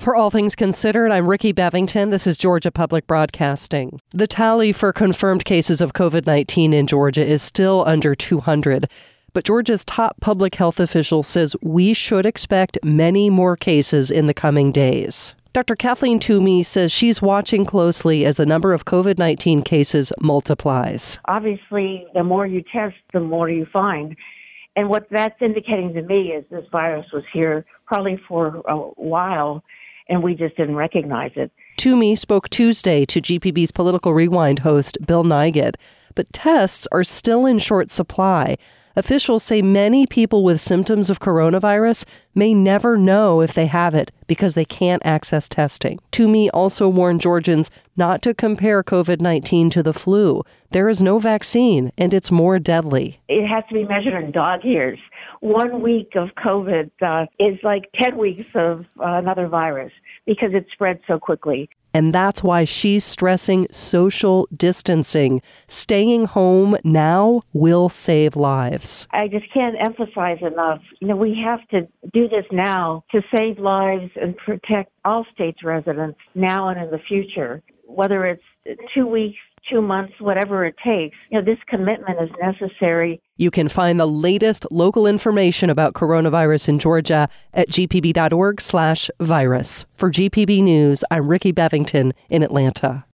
For All Things Considered, I'm Ricky Bevington. This is Georgia Public Broadcasting. The tally for confirmed cases of COVID-19 in Georgia is still under 200. But Georgia's top public health official says we should expect many more cases in the coming days. Dr. Kathleen Toomey says she's watching closely as the number of COVID-19 cases multiplies. Obviously, the more you test, the more you find. And what that's indicating to me is this virus was here probably for a while, and we just didn't recognize it. Toomey spoke Tuesday to GPB's Political Rewind host Bill Nigut, but tests are still in short supply. Officials say many people with symptoms of coronavirus may never know if they have it because they can't access testing. Toomey also warned Georgians not to compare COVID-19 to the flu. There is no vaccine, and it's more deadly. It has to be measured in dog years. 1 week of COVID is like 10 weeks of another virus because it spreads so quickly. And that's why she's stressing social distancing. Staying home now will save lives. I just can't emphasize enough. We have to do this now to save lives and protect all states' residents now and in the future. Whether it's 2 weeks, 2 months, whatever it takes, this commitment is necessary. You can find the latest local information about coronavirus in Georgia at gpb.org/virus. For GPB News, I'm Ricky Bevington in Atlanta.